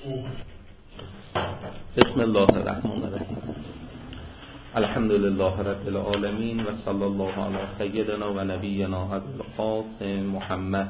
بسم الله الرحمن الرحیم. الحمد لله رب العالمین و صلی الله علی سیدنا و نبینا ابی القاسم محمد.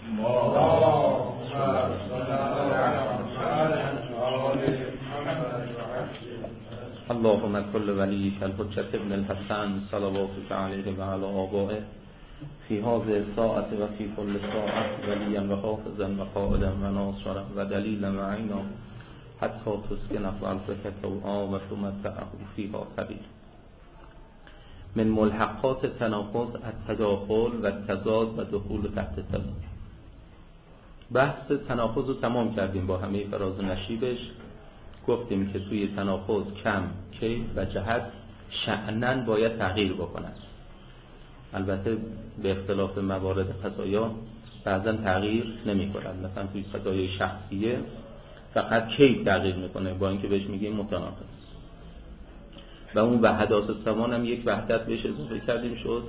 اللهم كل وليك الحجة ابن الحسن صلواتك عليه وعلى آبائه في هذه الساعة وفي كل ساعة وليا وحافظا وقائدا وناصرا ودليلا وعينا حتى تسكن أرضك طوعا وتمتعه فيها طويلا. من ملحقات التناقض التداخل و التضاد و دخول تحت التضاد. بحث تناقض رو تمام کردیم با همه فراز و نشیبش. گفتیم که توی تناقض کم، کیف و جهت شأناً باید تغییر بکنند. البته به اختلاف موارد قضایا بعضا تغییر نمی کنند. مثلا توی قضایای شخصیه فقط کیف تغییر میکنه با اینکه بهش میگیم متناقض. و اون وحدات الزمان هم یک وحدت بهش اضافه کردیم، شد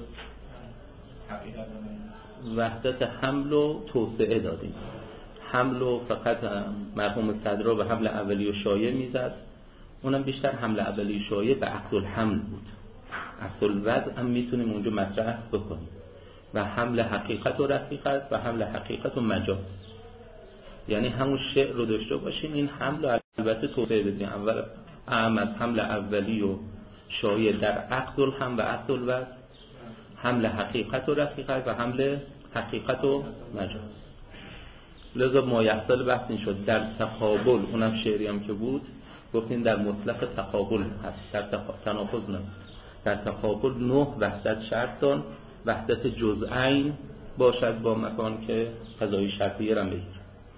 وحدت حمل و توسعه دادیم. حمل و فقط مرحوم صدرا به حمل اولی و شایع میزد، اونم بیشتر حمل اولی و شایع به عقد الحمل بود. عقد الوضع هم میتونیم اونجا مطرح بکنیم و حمل حقیقت و رقیقت و حمل حقیقت و مجاز، یعنی همون شعر رو داشته باشیم. این حمل رو البته توسعه بدیم، اول اهم از حمل اولی و شایع در عقد الحمل و عقد الوضع، حمل حقیقت و رقیقت و حمل حقیقت و مجاز. لذا ما یحصل بحث این شد در تقابل، اونم شعری هم که بود گفتیم در مطلق تقابل هست، در تناقض نه. در تقابل 9 وحدت شرط دان، وحدت جزئین باشد با مکان که قضایی شرطیه را بگیر،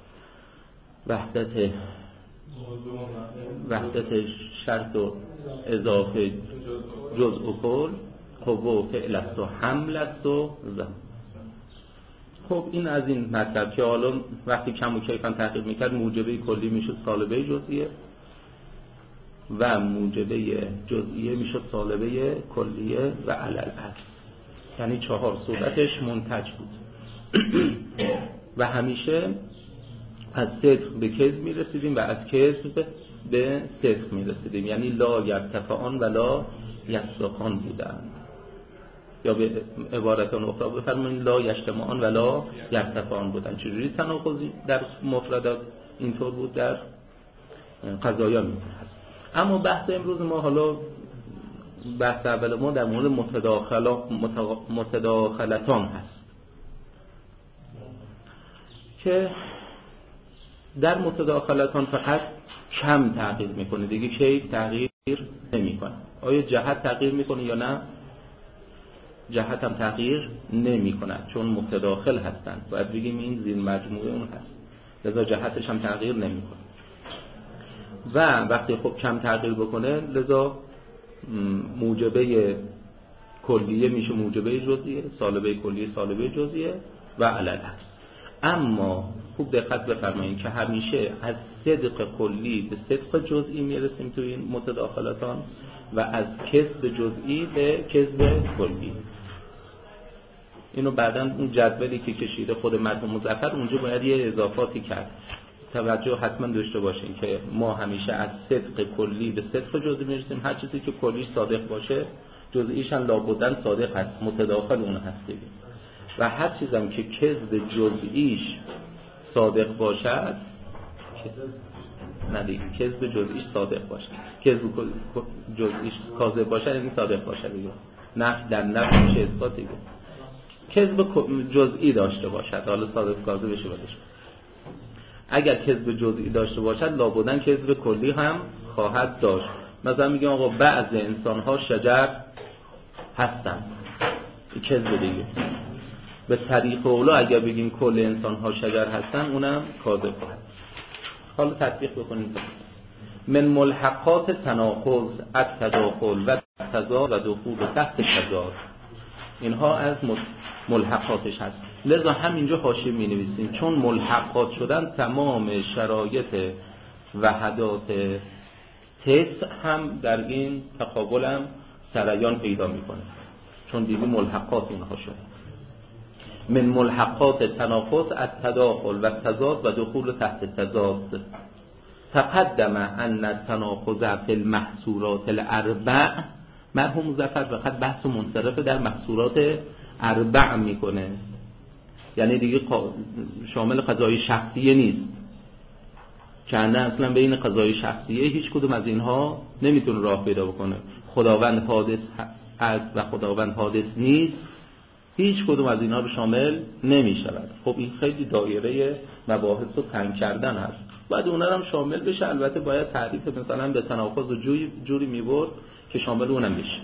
وحدت شرط و اضافه جزء و کل، قوه و فعل است و حمل است و زمان. خب این از این مطلب که حالا وقتی کم و کیفاً تحقیق میکرد موجبه کلی میشد سالبه جزئیه و موجبه جزئیه میشد سالبه کلیه و علل عکس، یعنی 4 صورتش منتج بود. و همیشه از صدق به کذب میرسیدیم و از کذب به صدق میرسیدیم، یعنی لا یرتفعان و لا یصدقان بودن، یا به عبارت اخرى بفرمایید لا یجتمعان و لا یرتفعان بودن. چجوری تناقضی در مفردات اینطور بود در قضایا می‌هست. اما بحث امروز ما، حالا بحث اول ما در مورد متداخلتان هست که در متداخلتان فقط کم تغییر میکنه دیگه، کیف تغییر نمیکنه. آیا جهت تغییر میکنه یا نه؟ جهت هم تغییر نمیکنه چون متداخل هستند. باید بگیم این زیر مجموعه اون هست، لذا جهتش هم تغییر نمیکنه. و وقتی خب کم تغییر بکنه لذا موجبه کلیه میشه موجبه جزئیه، سالبه کلیه سالبه جزئیه و علل عکس. اما خوب دقت بفرمایید که همیشه از صدق کلی به صدق جزئی میرسیم توی این متداخلاتان و از کذب جزئی به کذب کلی. اینو بعداً اون جدولی که کشیده خود مرحوم مظفر اونجا باید یه اضافاتی کرد. توجه حتما داشته باشین که ما همیشه از صدق کلی به صدق جزئی میرسیم. هر چیزی که کلیش صادق باشه جزئیش هم لابدن صادق هست، متداخل اون هست دیگه. و هر چیزم که کذب جزئیش صادق باشد، نه دیگه کذب جزئیش صادق باشه، کذب جزئیش کاذب باشه یعنی صادق باشه دیگه. نفی در نفی میشه اثبات دیگه. کذب جزئی داشته باشد، حالا صادق کاذب بشه بدش. اگر کذب جزئی داشته باشد لابدن کذب کلی هم خواهد داشت. مثلا میگم آقا بعض انسان ها شجر هستن، کذب دیگه. به طریق اولا اگر بگیم کل انسان ها شجر هستن اونم کاذب خواهد. حالا تطبیق بکنیم. من ملحقات تناقض التداخل و تضاد و دخول تحت تضاد، اینها از ملحقاتش هست. لذا همینجا حاشیه می نویسیم چون ملحقات شدن تمام شرایط وحدات تسع هم در این تقابل هم سریان پیدا میکنه، چون دیگه ملحقات اینها شده. من ملحقات تناقض التداخل و تضاد و دخول تحت تضاد. تقدم ان التناقض فی المحصولات الاربع، مرحوم مظفر فقط بحث منصرف در محصولات اربع میکنه، یعنی دیگه شامل قضای شخصیه نیست، چند اصلا بین قضای شخصیه هیچ کدوم از اینها نمیتونه راه پیدا بکنه. خداوند حادث است و خداوند حادث نیست، هیچ کدوم از اینها به شامل نمی شود. خب این خیلی دایره مباحث رو تنگ کردن هست، باید اونها هم شامل بشه. البته باید تعریف مثلا به تناقض و جوری میبرد که شامل اونم بشه.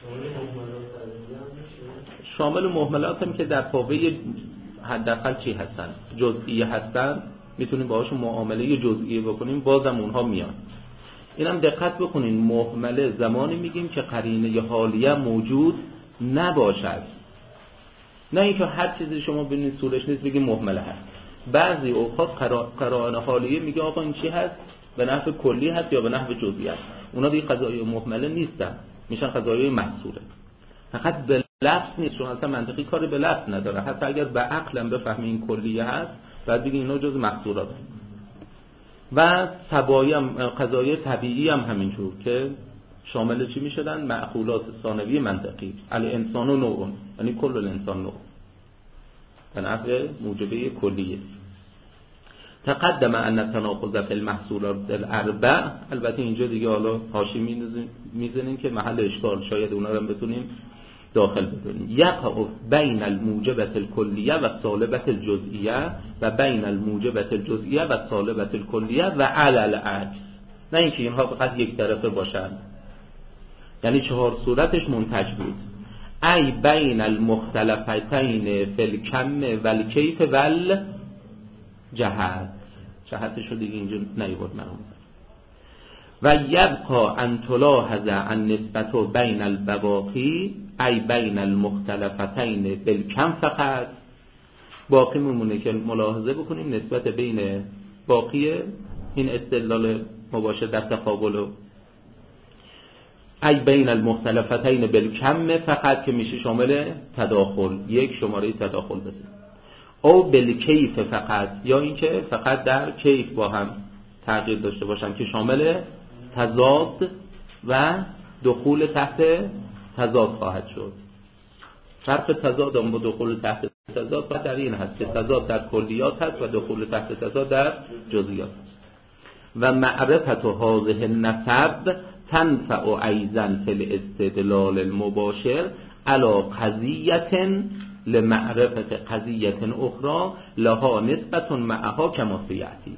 شامل مهملات هم که در پاوه حداقل چی هستن، جزئیه هستن، میتونیم باهاشون معامله جزئیه بکنیم، بازم اونها میان. اینم دقت بکنین، مهمله زمانی میگیم که قرینه حالیه موجود نباشد، نه اینکه هر چیزی شما ببینید صورتش نیست بگیم مهمله هست. بعضی اوقات قرائن حالیه میگه آقا این چی هست، به نحو کلی هست یا به نحو جزئی هست. اونا دیگه قضایای مهمله نیستن، میشن قضایای محصوله. فقط به لفظ نیست، چون اصلا منطقی کاری به لفظ نداره. حتی اگر به عقلم بفهمی این کلیه هست، بعد بگیم اینا جز محصولات. و قضایای طبیعی هم همینجور که شامل چی میشدن؟ معقولات ثانوی منطقی. الانسان نوع، یعنی کل الانسان نوع، به نحو موجبه کلیه. تقدم ان التناقض فی المحصولات الاربع، البته اینجا دیگه حالا حاشیه میزنیم که محل اشکال، شاید اونا رو هم بتونیم داخل بدونیم. یقع بین الموجبه الکلیه و سالبه الجزئیه و بین الموجبه الجزئیه و سالبه الکلیه و علی العکس، نه اینکه اینها فقط یک طرفه باشن. یعنی چهار صورتش منتج بود. ای بین المختلفتین فی الکم و الکیف و الجهت، جهتش رو دیگه اینجا نیورد من. و یبقى ان تلاحظ ان نسبت بین البواقی ای بین المختلفتین بالکم فقط، باقی میمونه که ملاحظه بکنیم نسبت بین باقی این استدلال مباشر در تقابل ای بین المختلفتین بالکم فقط که میشه شامل تداخل، یک شماره تداخل بده، او بالکیف فقط، یا اینکه فقط در کیف با هم تغییر داشته باشن که شامل تضاد و دخول تحت تضاد خواهد شد. فرق تضاد با دخول تحت تضاد در این هست که تضاد در کلیات هست و دخول تحت تضاد در جزئیات هست. و معرفت هذه النسب تنفع ایضا فی الاستدلال المباشر علی قضیه لمعرفت قضیه اخرى لها نسبت معها کما سیأتی.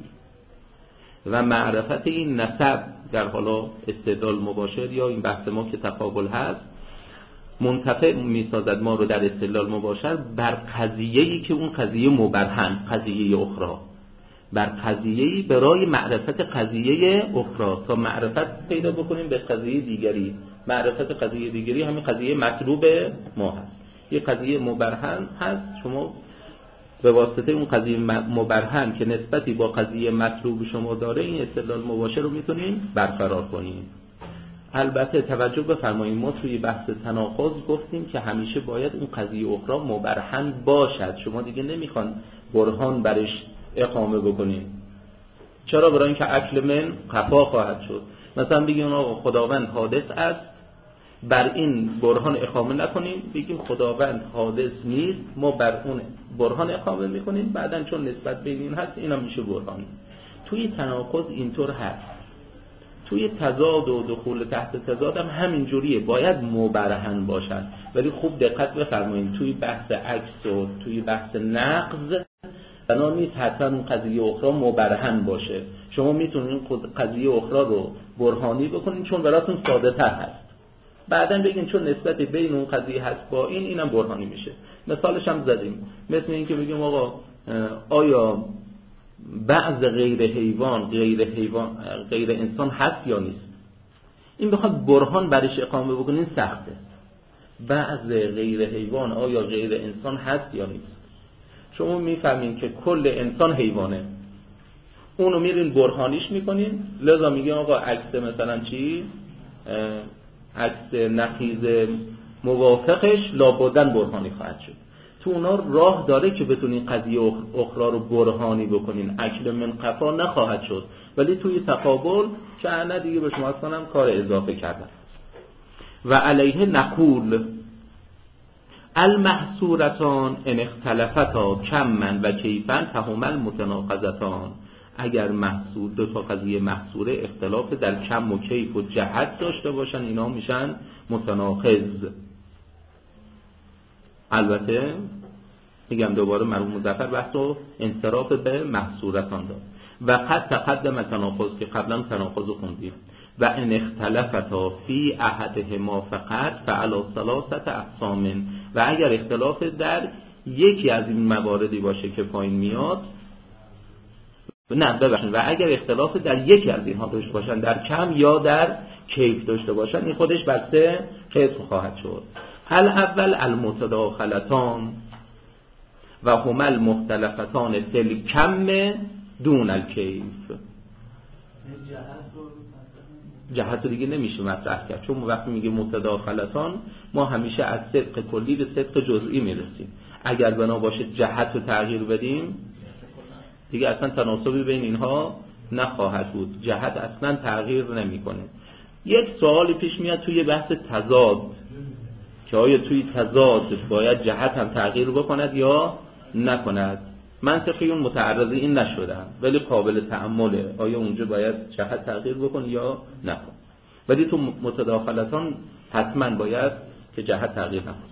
و معرفت این نسب در حالا استدلال مباشر یا این بحث ما که تقابل هست، منتفع میسازد ما رو در استدلال مباشر بر قضیه‌ای که اون قضیه مبرهن، قضیه اخرى، بر قضیه‌ای برای معرفت قضیه اخرى، تا معرفت پیدا بکنیم به قضیه دیگری. معرفت قضیه دیگری همین قضیه مطلوب ما هست. یه قضیه مبرهن هست، شما به واسطه اون قضیه مبرهن که نسبتی با قضیه مطلوب شما داره، این استدلال مباشر رو میتونیم برقرار کنیم. البته توجه بفرمایید، ما توی بحث تناقض گفتیم که همیشه باید اون قضیه اخرى مبرهن باشد. شما دیگه نمیخوان برهان برش اقامه بکنیم. چرا؟ برای اینکه عقل من خفا خواهد شد. مثلا بگیم آقا خداوند حادث است، بر این برهان اقامه نکنیم، بگیم خداوند حادث نیست، ما بر اون برهان اقامه میکنیم، بعدن چون نسبت بین این هست اینا میشه برهان. توی تناقض اینطور هست، توی تضاد و دخول تحت تضاد هم همین جوریه، باید مبرهن باشن. ولی خوب دقت بفرمایید، توی بحث عکس و توی بحث نقض بنا نیست حتما اون قضیه اخرى مبرهن باشه. شما میتونید قضیه اخرى رو برهانی بکنید چون براتون ساده تر هست، بعدن بگین چون نسبت بین اون قضیه هست با اینم برهانی میشه. مثالش هم زدیم، مثل این که بگیم آقا آیا بعض غیر انسان هست یا نیست. این بخواد برهان برش اقامه بکنین سخته. بعض غیر حیوان آیا غیر انسان هست یا نیست. شما میفهمین که کل انسان حیوانه، اونو میرین برهانیش میکنین، لذا میگین آقا عکس مثلا چی، عکس نقیض موافقش لابدن برهانی خواهد شد. تو اونا راه داره که بتونین قضیه اخرى رو برهانی بکنین، اکل من قفا نخواهد شد، ولی توی تقابل که نه دیگه به شما اصلا کار اضافه کردن. و علیه نقول المحصورتان ان اختلفتا کمن و کیفن فهما المتناقضتان. اگر محصور دو تا قضیه محصوره اختلاف در کم و کیف و جهت داشته باشن، اینا میشن متناقض. البته میگم دوباره مرحوم مظفر بحث و انصراف به محصورتان داد و قد تقدم تناقض که قبلا تناقض خوندیم. و ان اختلفتا فی احدهما فقط فعلی ثلاثه اقسام. و اگر اختلاف در یکی از این مواردی باشه که پایین میاد، نه ببخشید، و اگر اختلاف در یکی از اینها داشته باشن، در کم یا در کیف داشته باشن، این خودش بر سه قسم خواهد شد. الاول المتداخلتان و هما المختلفتان فی الکم دون الکیف. جهت دیگه نمیشه مطرح کرد، چون وقتی میگه متداخلتان ما همیشه از صدق کلی به صدق جزئی میرسیم. اگر بنا باشه جهت رو تغییر بدیم دیگه اصلا تناسبی بین اینها نخواهد بود، جهت اصلا تغییر نمیکنه. یک سوالی پیش میاد توی بحث تضاد که آیا توی تضاد باید جهت هم تغییر بکند یا نکند. منطقیون متعرض این نشدن ولی قابل تأمله، آیا اونجا باید جهت تغییر بکنه یا نکن. ولی تو متداخلتان حتما باید که جهت تغییر نکنه.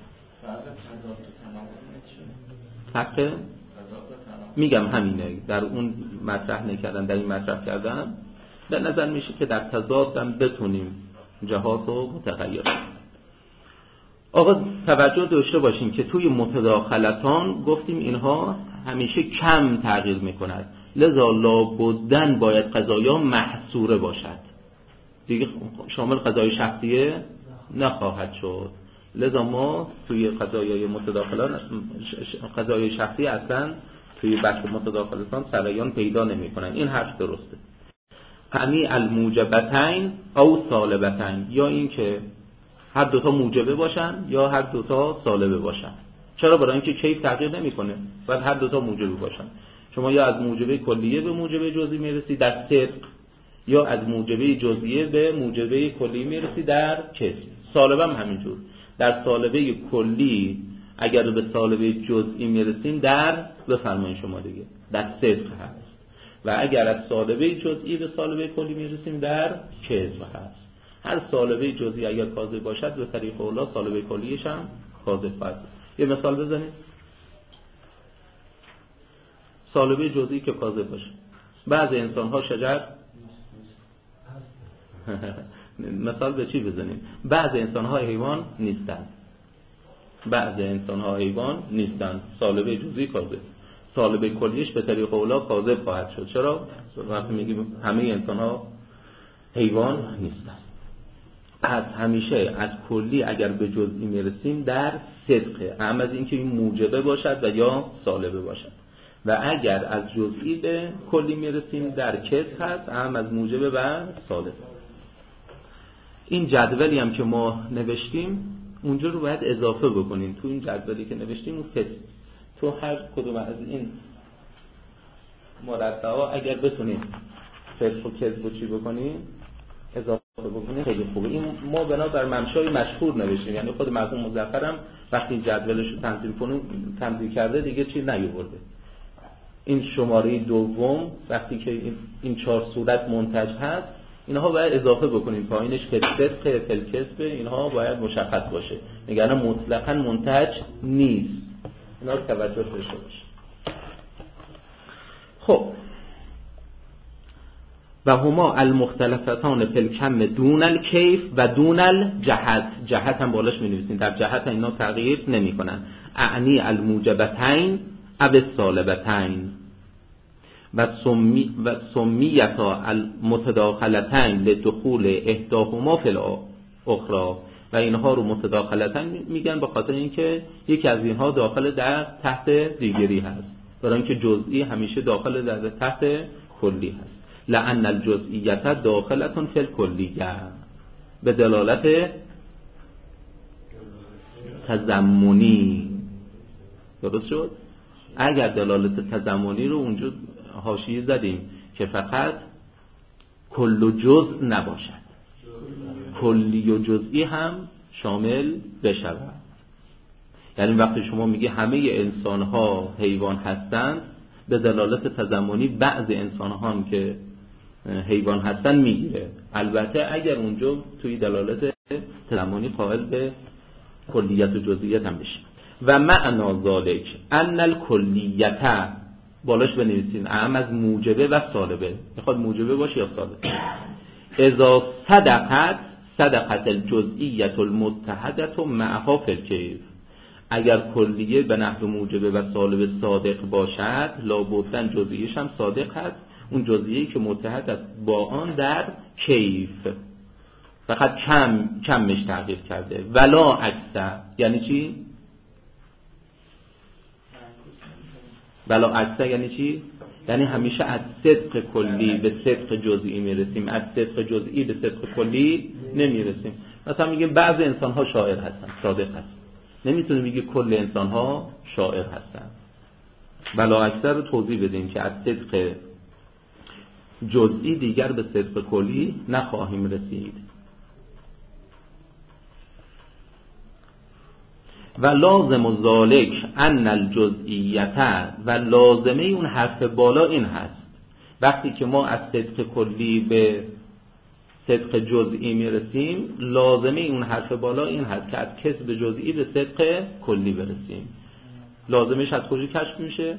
حقه؟ میگم همینه، در اون مطرح نکردن، در این مطرح کردن. به نظر میشه که در تضاد هم بتونیم جهات رو متغیر کنیم. آقا توجه داشته باشیم که توی متداخلتان گفتیم اینها همیشه کم تغییر میکند، لذا لابدن باید قضایا محصوره باشد، دیگه شامل قضای شخصیه نخواهد شد. لذا ما توی قضایای متداخلان قضای شخصی اصلا توی بحث متداخلتان سریان پیدا نمی کنن. این حرف درسته. یعنی الموجبتین او سالبتین، یا این که هر دوتا موجبه باشن یا هر دوتا سالبه باشن. چرا؟ برای اینکه کیف تغییر نمیکنه، باید هر دوتا موجبه باشن. شما یا از موجبه کلیه به موجبه جزئی میرسی در صدق، یا از موجبه جزئیه به موجبه کلی میرسی در کسب. سالبه هم همینجور، در سالبه کلی اگر به سالبه جزئی میرسیم در بفرمایید شما دیگه در صدق هست، و اگر از سالبه جزئی به سالبه کلی میرسیم در کسب هست. هر سالبه جزئی اگر کاذب باشد به طریق اولا سالبه کلیش هم کاذب هست. یه مثال بزنید. سالبه جزئی که کاذب باشه، بعضی انسان ها شجر مثال به چی بزنیم؟ بعضی انسان ها حیوان نیستند، بعضی انسان ها حیوان نیستند، سالبه جزئی کاذب، سالبه کلیش به طریق اولا کاذب خواهد شد. چرا؟ وقتی میگیم همه انسان ها حیوان نیستند. از همیشه از کلی اگر به جزئی میرسیم در صدقه، هم از اینکه این موجبه باشد و یا سالبه باشد، و اگر از جزئی به کلی میرسیم در کسب هست، هم از موجبه و سالبه. این جدولی هم که ما نوشتیم اونجا رو باید اضافه بکنیم. تو این جدولی که نوشتیم اون تو هر کدوم از این مربعا اگر بتونیم فسق و کذب و چی بکنیم اضافه بکنیم خیلی خوبه. این ما بنابر ممشای مشهور نوشتیم، یعنی خود مرحوم مظفر هم وقتی جدولش رو تنظیم کرده دیگه چی نیاورده. این شماره دوم وقتی که این 4 صورت منتج هست اینها باید اضافه بکنیم پایینش که صدق فلکسب اینها باید مشخص باشه، نگران مطلقاً منتج نیست. اینا رو توجه داشته باشه. خب و هما المختلفتان فی الکم دون الکیف و دون الجهت. جهت هم بالاش می نویسین، در جهت اینا تغییر نمی کنن. اعنی الموجبتین او السالبتین و سمیتا المتداخلتین لدخول احداهما فی الاخرى. و اینها رو متداخلتین میگن به خاطر اینکه یکی از اینها داخل در تحت دیگری هست، برای اینکه جزئی همیشه داخل در تحت کلی هست. لأن الجزئیت داخلتون فی الکلیه، به دلالت تضمنی. درست شد؟ اگر دلالت تضمنی رو اونجا حاشیه زدیم که فقط کل و جزء نباشد، کلی و جزئی هم شامل بشود. یعنی وقتی شما میگی همه انسان ها حیوان هستند، به دلالت تضمنی بعض انسان ها هم که حیوان هستن میگیره. البته اگر اونجا توی دلالت تضمنی قائل به کلیت و جزئیت هم بشه. و معنا ذالک ان الکلیت، بالاش بنویسین اهم از موجبه و سالبه، میخواد موجبه باشه یا سالبه. اذا صدقت الجزئیت المتحدة معها فی الکیف، اگر کلیه به نحو موجبه و سالبه صادق باشد، لابداً جزئیش هم صادق هست، اون جزئیه‌ای که متحد است با آن در کیف، فقط کمش تغییر کرده. ولا عکس، یعنی چی؟ ولا عکس یعنی چی؟ یعنی همیشه از صدق کلی به صدق جزئی میرسیم، از صدق جزئی به صدق کلی نمیرسیم. مثلا میگیم بعضی انسان ها شاعر هستن، صادق هستن، نمیتونه میگه کل انسان ها شاعر هستن. ولا عکس رو توضیح بدیم که از صدق جزئی دیگر به صدق کلی نخواهیم رسید. و لازم ذالک ان الجزئیت، و لازمه اون حرف بالا این هست وقتی که ما از صدق کلی به صدق جزئی میرسیم، لازمه اون حرف بالا این هست که از کسب جزئی به صدق کلی برسیم. لازمش از کجا کشف میشه؟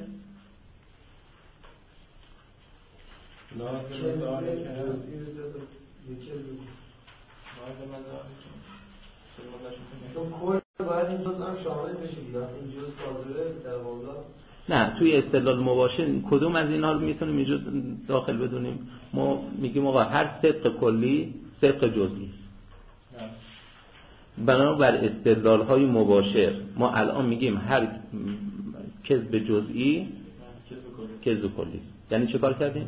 باید این جزء هم شامل بشه دیگه. این جزء صادره در واقع نه، توی استدلال مباشر کدوم از اینا رو میتونیم اینجا داخل بدونیم؟ ما میگیم آقا هر صدق کلی صدق جزئی. بنابر استدلال های مباشر ما الان میگیم هر کذب جزئی کذب کلی. یعنی چه کار کردیم؟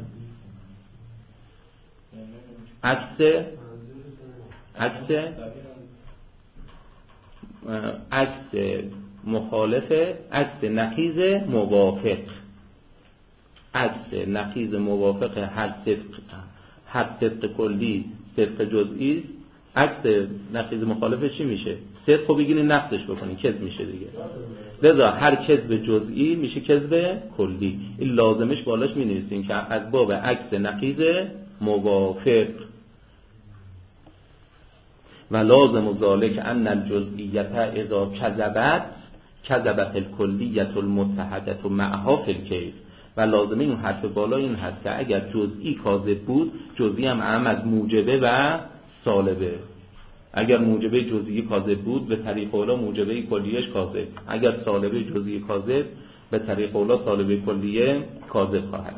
عکس مخالف، عکس نقیض موافق، عکس نقیض موافق هر صدق کلی صدق جزئی، عکس نقیض مخالفش چی میشه؟ صدق رو بگیرین نقضش بکنین، کذب میشه دیگه. لذا هر کذب جزئی میشه کذب کلی. این لازمش بالاش مینویسین که از باب عکس نقیض موافق. و لازم ذالک ان الجزئیت اذا کذبت الکلیت المتحدة معها فی الکیف. و لازمه این حرف بالا این هست که اگر جزئی کاذب بود، جزئی هم اهم از موجبه و سالبه. اگر موجبه جزئی کاذب بود، به طریق اولا موجبه کلیهش کاذب. اگر سالبه جزئی کاذب، به طریق اولا سالبه کلیه کاذب خواهد.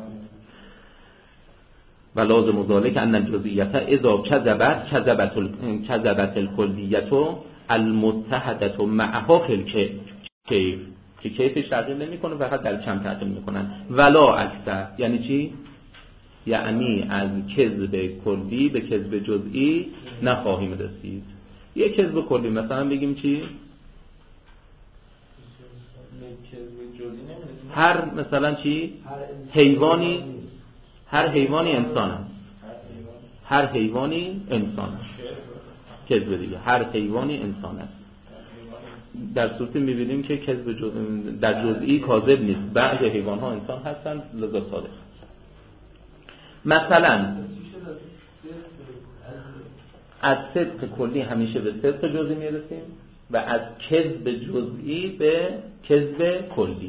و لازم ذالک ان الجزئیت اذا کذبت الکلیت المتحدة معها فی الکیف، که کیفش تغییر نمیکنه، فقط در کم تغییر میکنن. ولا عکس یعنی چی؟ یعنی از کذب کلی به کذب جزئی نخواهیم رسید. یه کذب کلی مثلا بگیم چی؟ هر مثلا چی؟ هر حیوانی انسان است. هر حیوانی انسان است. کذب دیگه، هر حیوانی انسان است. در صورتی میبینیم که کذب در جزئی کاذب نیست. بعض حیوان ها انسان هستند، لذا صادق هست. مثلا از صدق کلی همیشه به صدق جزئی میرسیم و از کذب جزئی به کذب کلی.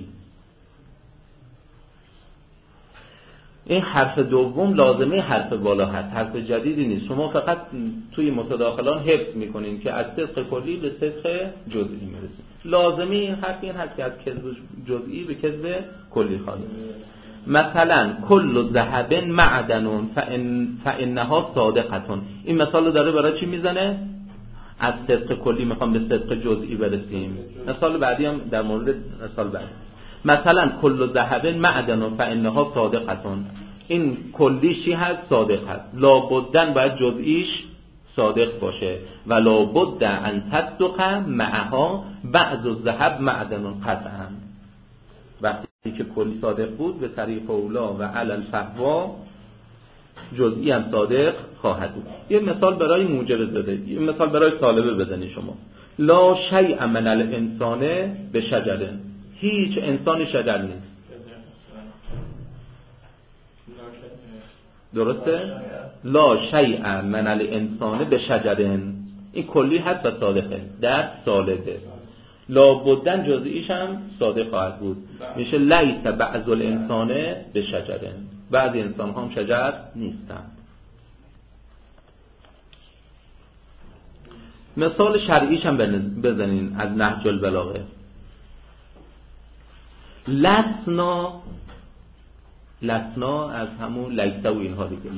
این حرف دوم لازمه حرف بالا هست، حرف جدیدی نیست. شما فقط توی متداخلان حفظ میکنین که از صدق کلی به صدق جزئی میرسید. لازمه این حرف این هست که از کذب جزئی به کذب کلی خواهد. مثلا کل ذهب معدن فانها صادقه. این مثال رو داره برای چی میزنه؟ از صدق کلی میخوام به صدق جزئی برسیم. مثال بعدی هم در مورد مثال بعدی. مثلا کل ذهب معدن فانها صادقه. این کلیشی هست، صادق هست. لابدن باید جزئیش صادق باشه. و لابد ان تصدق معها بعض الذهب معدن قطعا. وقتی که کلی صادق بود به طریق اولا و علی الفحوا جزئی هم صادق خواهد بود. یه مثال برای موجب زده، یه مثال برای طالبه بزنید شما. لا شیء من الانسان بشجر، هیچ انسان شجر نیست. درسته؟ لا شیء من الانسان بشجر، این کلی هست و صادقه در صالحه. لا بودن جزئیش هم صادق خواهد بود. میشه لیس بعض الانسان بشجر، بعضی انسان هم شجر نیستند. مثال شرعیش هم بزنین از نهج البلاغه. لسنا از همون لیسه و اینها دیگه.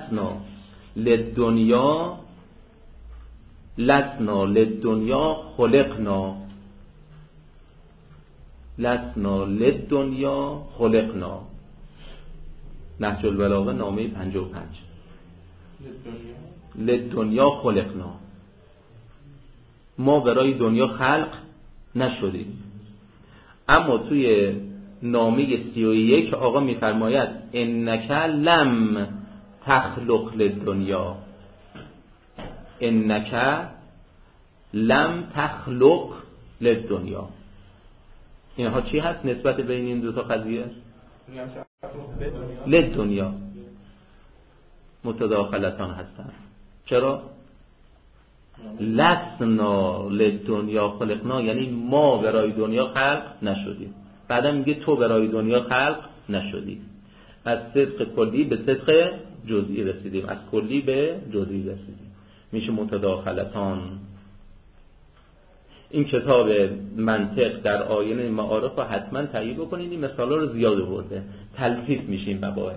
لسنا للدنیا خلقنا. نهج البلاغه نامه 55. للدنیا خلقنا، ما برای دنیا خلق نشدیم. اما توی نامه 31 آقا میفرماید انک لم تخلق للدنیا، انک لم تخلق للدنیا. اینها چی هست نسبت بین این دو تا قضیه؟ للدنیا متداخلتان هستند. چرا؟ لسنا للدنیا خلقنا یعنی ما برای دنیا خلق نشدیم. بعدا میگه تو برای دنیا خلق نشدی. از صدق کلی به صدق جزئی رسیدیم، از کلی به جزئی رسیدیم. میشه متداخلتان. این کتاب منطق در آینه معارف رو حتما تهیه بکنید. این مثالا رو زیاد برده، تلطیف میشیم مباحث.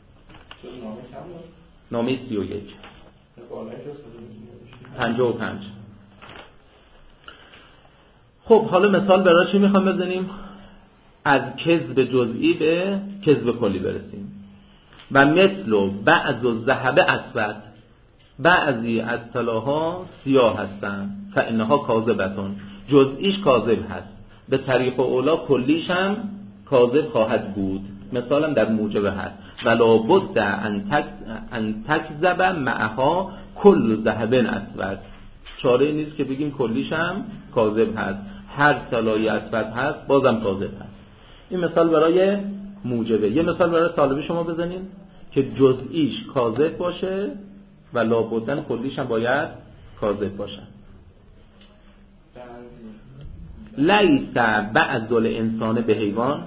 نامه 31 55. خب حالا مثال برای چی میخوام بزنیم؟ از کذب جزئی به کذب کلی برسیم. و مثل بعض الذهب اسود، بعضی از طلاها سیاه هستند. فانها کاذبتون، جزئیش کاذب هست، به طریق اولا کلیش هم کاذب خواهد بود. مثلا در موجبه هست ولا بد ان تکذب معها کل ذهب اسود. چاره نیست که بگیم کلیش هم کاذب هست، هر طلای اسود هست بازم کاذب هست. این مثال برای موجبه. یه مثال برای طالب شما بزنیم که جزئیش کاذب باشه و لابدن کلیش هم باید کاذب باشه. لیس بعض الانسان به حیوان،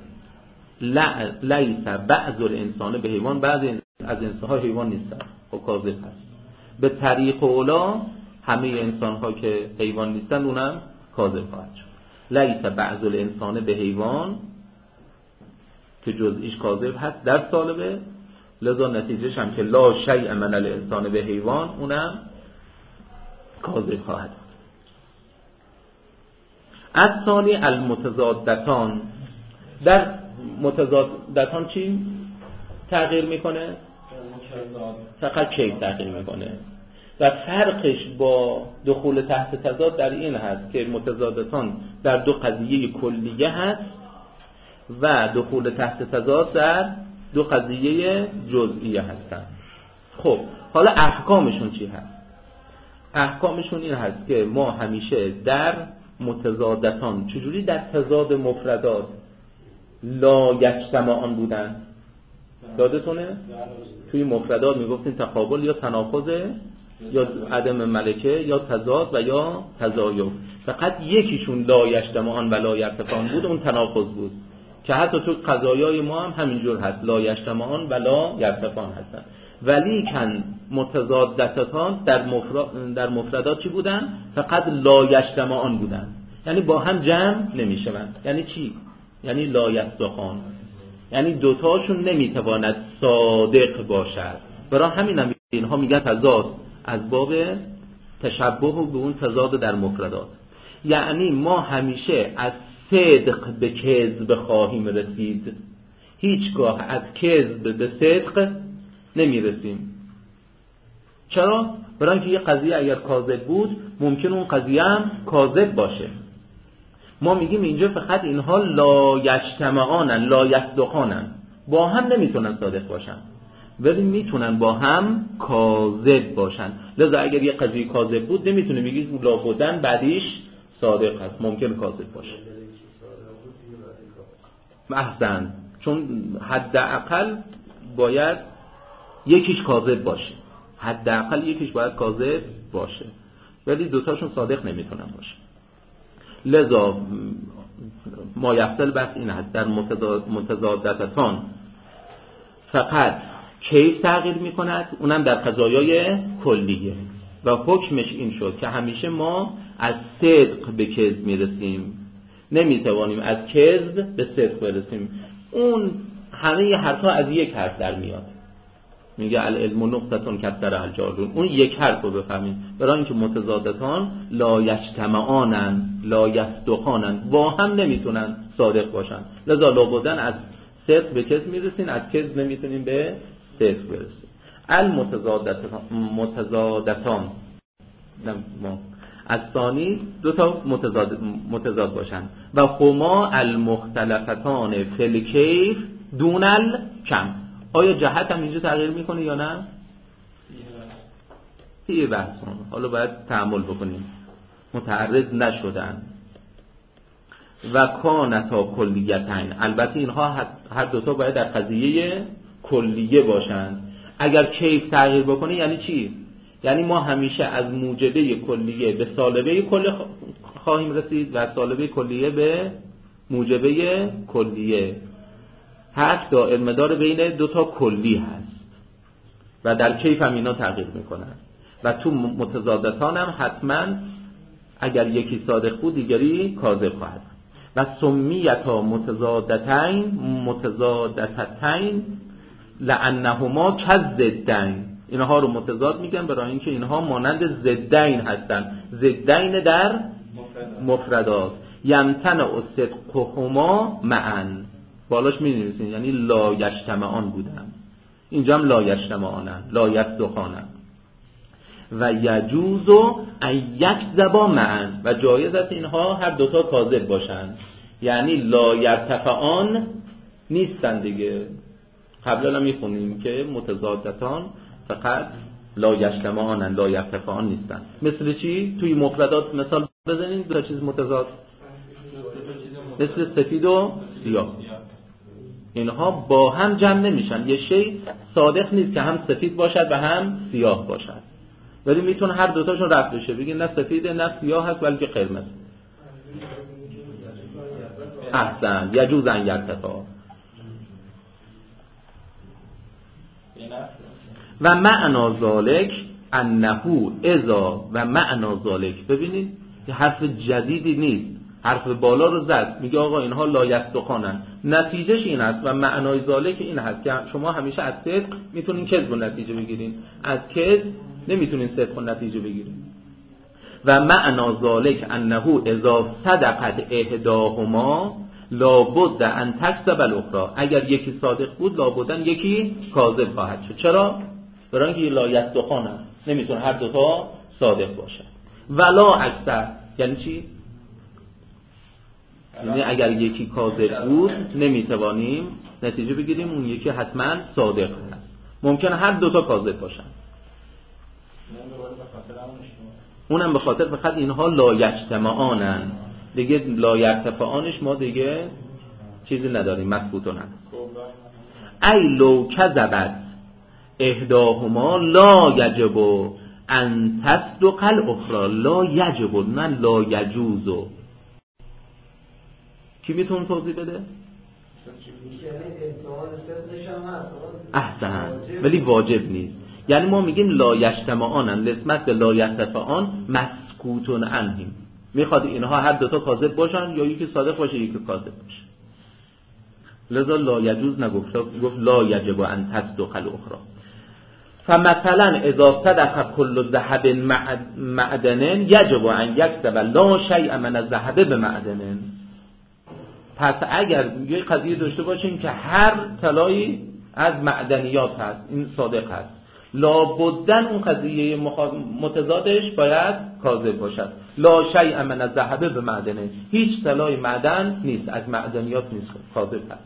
لیس بعض الانسان به حیوان، بعضی از انسان‌ها حیوان نیستن، خب کاذب هست. به طریق اولا همه انسان‌ها که حیوان نیستن اونم کاذب خواهد شد. لیس بعض الانسان به حیوان که جزئیش کاذب هست در طالبه، لذا نتیجهش هم که لا شیء من الانسان به حیوان اونم کاذب خواهد. از ثانی المتضادتان، در متضادتان چی تغییر میکنه؟ فقط کیف تغییر میکنه و فرقش با دخول تحت تضاد در این هست که متضادتان در دو قضیه کلیه هست و دخول تحت تضاد در دو قضیه جزئیه هستن. خب حالا احکامشون چی هست؟ احکامشون این هست که ما همیشه در متضادتان، چجوری در تضاد مفردات لا یجتمعان بودن؟ یادتونه؟ توی مفردات میگفتیم تقابل یا تناقض یا عدم ملکه یا تضاد و یا تزاید. فقط یکیشون لا یجتمعان و لا یرتفعان بود، اون تناقض بود که حتی تو قضایای ما هم همینجور هست، لا یجتمعان و لا یرتفعان هستن. ولی کن متضادتان در مفردات چی بودن؟ فقط لا یجتمعان بودن، یعنی با هم جمع نمیشون. یعنی چی؟ یعنی لا یصدقان، یعنی دوتاشون نمیتواند صادق باشد. برای همین هم اینها میگن تضاد از باب تشبه و به اون تضاد در مفردات. یعنی ما همیشه از صدق به کذب خواهیم رسید، هیچگاه از کذب به صدق نمیرسیم. چرا؟ برای اینکه یه قضیه اگر کاذب بود ممکن اون قضیه هم کاذب باشه. ما میگیم اینجا فقط اینها لا یجتمعانن، لا یصدقانن، با هم نمیتونن صادق باشن ولی میتونن با هم کاذب باشن. لذا اگر یه قضیه کاذب بود نمیتونه بگی لا بودن بعدیش صادق هست، ممکن کاذب باشه. احسن، چون حداقل باید یکیش کاذب باشه، حداقل یکیش باید کاذب باشه ولی دوتاشون صادق نمیتونن باشه. لذا ما یفصل بس این هست در متضادتان فقط کیف تغییر میکند، اونم در قضایای کلیه و حکمش این شد که همیشه ما از صدق به کذب میرسیم، نمیتوانیم از کذب به صدق برسیم. اون همه حرفا از یک حرف در میاد، میگه العلم نقطتون کثر الجالون، اون یک حرف رو بفهمید. برای اینکه متضادتان لا یجتمعانن لا یصدقانن، با هم نمیتونن صادق باشن، لذا لا بودن از صدق به کذب میرسین، از کذب نمیتونیم به صدق برسیم. المتضادتان از ثانی دو تا متضاد باشن و هما المختلفتان فی الکیف دون الکم. آیا جهت هم اینجا تغییر میکنه یا نه؟ یه بحث حالا باید تأمل بکنیم، متعرض نشدن. و کانتا کلیتین، البته اینها هر دوتا باید در قضیه کلیه باشند. اگر کیف تغییر بکنه یعنی چی؟ یعنی ما همیشه از موجبه کلیه به سالبه کلیه خواهیم رسید و از سالبه کلیه به موجبه کلیه. حق دائر مدار بین دوتا کلی هست و در کیف هم اینا تغییر میکنن و تو متضادتان هم حتما اگر یکی صادق بود دیگری کاذب خواهد. و سمیتا متضادتین لانهما کضدین، اینها رو متضاد میگن برای اینکه اینها مانند ضدین هستن، ضدین در مفردات. یمتنع صدقهما معا، بالاش می‌نویسین یعنی لا یجتمعان بودن، اینجا هم لا یجتمعانن لا یصدقانن. و یجوز ان یکذبا معا، و جایز است اینها هر دوتا کاذب باشن، یعنی لا یرتفعان نیستن دیگه. قبلا هم میخونیم که متضادتان فقط لا یجتمعانن لا یرتفعان نیستن. مثل چی؟ توی مفردات مثال بزنید دو چیز متضاد، مثل سفید و سیاه، اینها با هم جمع نمیشن. یه شی صادق نیست که هم سفید باشد و هم سیاه باشد، ولی میتونه هر دوتاشون رفت بشه، بگید نه سفیده نه سیاه هست بلکه قرمز. احسن، یجوز ان یرتفع. و معنا ذالک انه اذا، و معنا ذالک، ببینید یه حرف جدیدی نیست، حرف بالا رو زد، میگه آقا اینها لا یصدقانن، نتیجهش این است و معنای ذالک این هست که شما همیشه از صدق میتونین کذب و نتیجه بگیرین، از کذب نمیتونین صدق و نتیجه بگیرین. و معنا ذالک انه اذا صدقت احداهما لابد ان تکذب الاخرى، اگر یکی صادق بود لابدن یکی کاذب خواهد شد. چرا؟ برای اینکه لا یصدقانن، نمیتونه هر دوتا صادق باشه. ولا اکثر یعنی چی؟ یعنی اگر یکی کاذب بود نمیتوانیم نتیجه بگیریم اون یکی حتما صادق هست، ممکنه هر دوتا کاذب باشن. اونم به خاطر فقط اینها لا یجتمعانن دیگه، لا یرتفعانش ما دیگه چیزی نداریم، مثبوتون هست. ای لو کذبت احداهما لا یجب ان تصدق الاخرى، لا یجب نه لا یجوز. کی میتونه توضیح بده؟ احسن، ولی واجب نیست. یعنی ما میگیم لا یجتمعانن نسبت به لا یرتفعان مسکوتون عنهم، میخواد اینها هر دوتا کاذب باشن یا یکی صادق باشه یکی کاذب باشه. لذا لا یجوز نگفت، گفت لا یجب ان تصدق الاخرى. فمثلا اذا صدق كل ذهب معدن یجب ان یکذب لا شیء من الذهب بمعدن. پس اگر یه قضیه داشته باشیم که هر طلایی از معدنیات هست، این صادق هست، لابدن اون قضیه متضادش باید کاذب باشد. لا شیء من الذهب به معدنه، هیچ طلای معدن نیست، از معدنیات نیست، کاذب هست.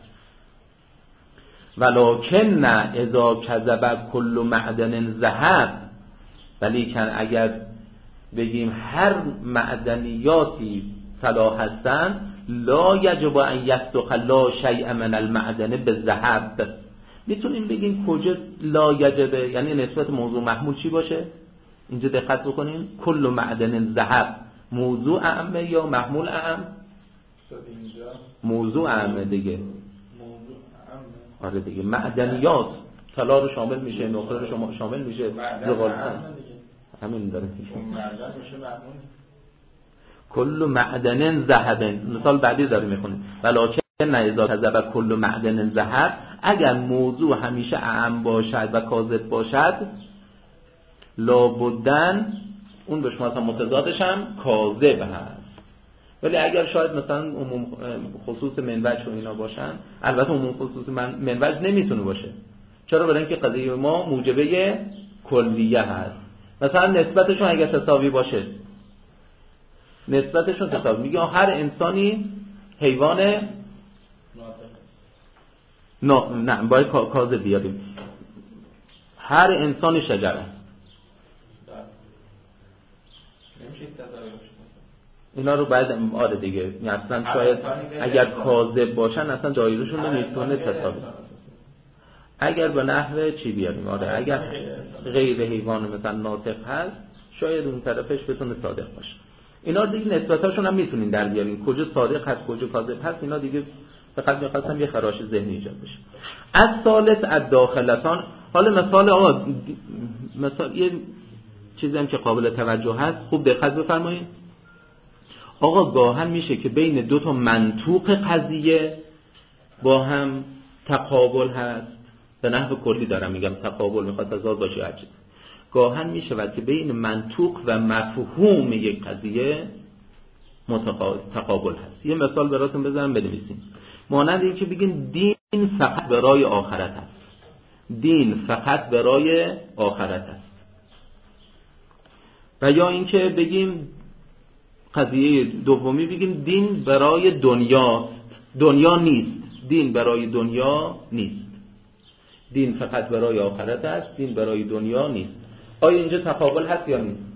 ولکن اذا کذب کل معدن ذهب، ولیکن اگر بگیم هر معدنیاتی طلا هستن، لا یجب ان یصدق لا شیء من المعدن بالذهب. میتونیم بگیم کجا لا یجبه، یعنی نسبت موضوع محمول چی باشه؟ اینجا دقت بکنیم، کل معدن ذهب موضوع اعمه یا محمول اعم؟ موضوع اعمه دیگه. آره دیگه، معدنیات طلا رو شامل میشه، نقره رو شامل میشه، زغالسنگ همین داره میشه. معدن میشه محمول. کل معدن ذهب، مثال بعدی داره میخونیم، ولکن اذا کذب کل معدن ذهب، اگر موضوع همیشه اعم باشد و کاذب باشد، لابدن اون به شما متضادش هم کاذب هست. ولی اگر شاید مثلا عموم خصوص منوج و اینا باشن، البته عموم خصوص منوج نمیتونه باشه. چرا؟ برای اینکه قضیه ما موجبه کلیه هست. مثلا نسبتشون اگر تساوی باشه، نسبتشون تساوی، میگه هر انسانی حیوان نه باید کاذب بیاریم، هر انسانی شجره. اینا رو باید آره دیگه، اصلا شاید اگر کاذب باشن اصلا دایرهشون رو میتونه تساوی. اگر به نحوه چی بیاریم، آره اگر غیر حیوان مثلا ناطق هست، شاید اون طرفش بتونه صادق باشه. اینا دیگه نسبتاشون هم میتونین در بیارین، کجا صادق هست کجا کاذب هست. اینا دیگه فقط می‌خواستم یه خراش ذهنی ایجاد بشه. از ثالث الداخلتان. حالا مثال یه چیزی هم که قابل توجه هست، خوب دقت بفرمایید. آقا گاهن میشه که بین دو تا منطوق قضیه با هم تقابل هست، به نحو کلی دارم میگم، تقابل میخواد تضاد باشه عجیب. گاهن میشه که بین منطوق و مفهوم یک قضیه تقابل هست. یه مثال براتون بزنم بنویسین. مانند این که بگین دین فقط برای آخرت هست، دین فقط برای آخرت هست. و یا این که بگیم قضیه دومی، بگیم دین برای دنیا، دنیا نیست، دین برای دنیا نیست، دین فقط برای آخرت است، دین برای دنیا نیست. آیا اینجا تقابل هست یا نیست؟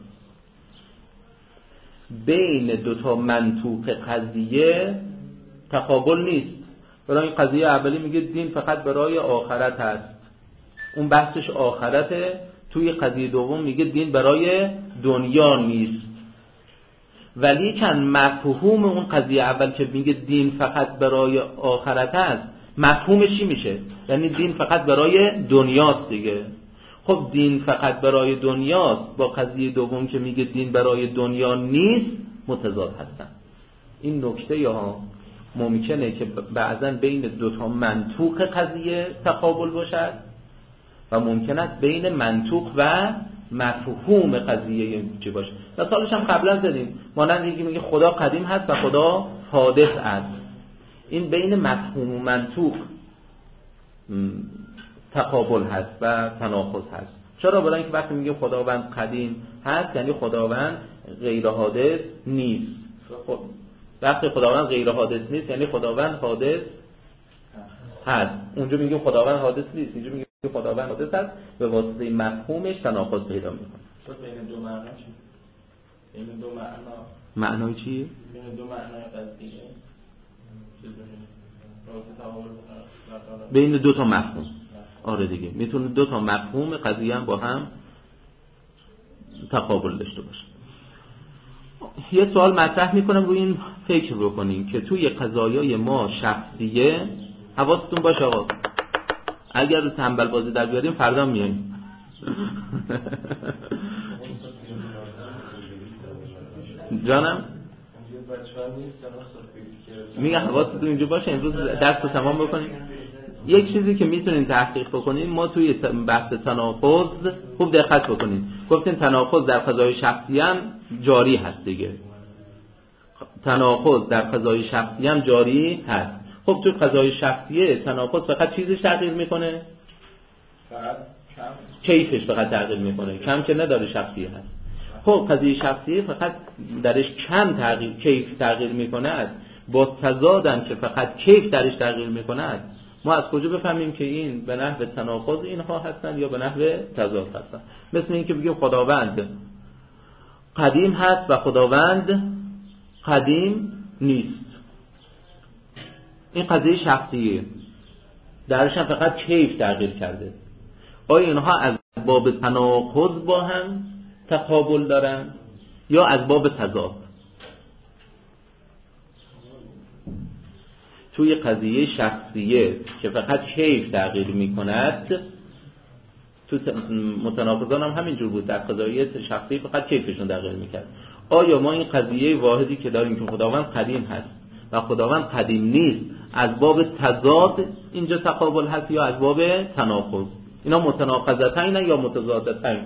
بین دو تا منطوق قضیه تقابل نیست. برای این قضیه اولی میگه دین فقط برای آخرت هست، اون بحثش آخرته. توی قضیه دوم میگه دین برای دنیا نیست. ولی کن مفهوم اون قضیه اول که میگه دین فقط برای آخرت هست، مفهومش چی میشه؟ یعنی دین فقط برای دنیاست دیگه. خب دین فقط برای دنیاست با قضیه دوم که میگه دین برای دنیا نیست متضاد هستن. این نکته ها ممکنه که بعضا بین دو تا منطوق قضیه تقابل باشد و ممکنه بین منطوق و مفهوم قضیه چی باشه. مثالش هم قبلا زدیم، مانند اینکه میگه خدا قدیم هست و خدا حادث است. این بین مفهوم و منطوق تقابل هست و تناقض هست. چرا؟ برای اینکه وقتی میگه خداوند قدیم هست یعنی خداوند غیر حادث نیست. وقتی خداوند غیر حادث نیست یعنی خداوند حادث هست. اونجا میگه خداوند حادث نیست، اینجا میگه خداوند حادث هست. به واسطه مفهومش تناقض پیدا میکنه. بین دو معنا چی؟ بین دو معنا معنای چیه؟ بین دو معنای قضیه بین دو تا مفهوم. آره دیگه، میتونه دو تا مفهوم قضیه هم با هم تقابل داشته باشه. یه سوال مطرح میکنم روی این فکر بکنین که توی قضایای ما شخصیه، حواستون باشه آقا، اگر تنبل بازی در بیاریم فردا میاییم. جانم میگه حواستون اینجا باشه، امروز درس رو تمام بکنیم. یک چیزی که میتونین تحقیق بکنین، ما توی بحث تناقض خوب دقت بکنین، گفتین تناقض در قضای شخصی هم جاری هست دیگه. تناقض در قضای شخصی هم جاری هست. خب توی قضای شخصیه تناقض فقط چیزی تغییر میکنه؟ فقط کیفش فقط تغییر میکنه، کم که نداره شخصیه هست. خب قضیه شخصیه فقط درش کم تغییر، کیف تغییر میکنه، با تضادم که فقط کیف درش تغییر میکنه، ما از کجا بفهمیم که این به نحو تناقض اینها هستن یا به نحو تضاد هستن؟ مثل این که بگیم خداوند قدیم هست و خداوند قدیم نیست. این قضیه شخصیه، درش هم فقط کیف تغییر کرده. آیا اینها از باب تناقض با هم تقابل دارن یا از باب تضاد؟ توی قضیه شخصیه که فقط کیف تغییر میکند، تو متناقضان هم همینجور بود، در قضیه شخصی فقط کیفشون تغییر میکرد. آیا ما این قضیه واحدی که داریم که خداوند قدیم هست و خداوند قدیم نیست، از باب تضاد اینجا تقابل هست یا از باب تناقض؟ اینا متناقضتین یا متضادتین؟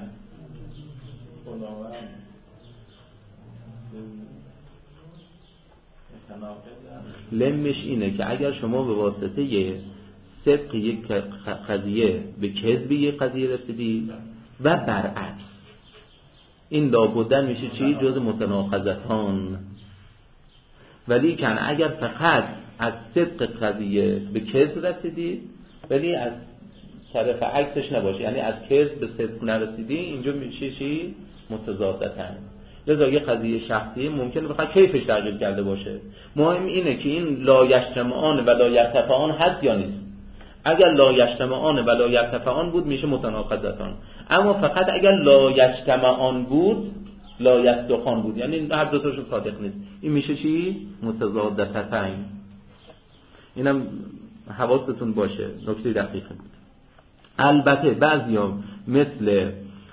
لمش اینه که اگر شما به واسطه صدق یک قضیه به کذب یک قضیه رسیدی و برعکس، این لابدن میشه چی؟ جز متناقضتان. ولی کن اگر فقط از صدق قضیه به کذب رسیدی ولی از طرف عکسش نباشه، یعنی از کذب به صدق نرسیدی، اینجا میشه چی؟ متضادتن. لذا یه قضیه شخصی ممکنه فقط کیفش تغییر کرده باشه. مهم اینه که این لا یجتمعان و لا یرتفعان هست یا نیست. اگر لا یجتمعان و لا یرتفعان بود میشه متناقضتان، اما فقط اگر لا یجتمعان بود لا یصدقان بود، یعنی هر دو تاشون صادق نیست، این میشه چی؟ متضادتین. اینم حواستون باشه، نکته دقیقه بود. البته بعضیا مثل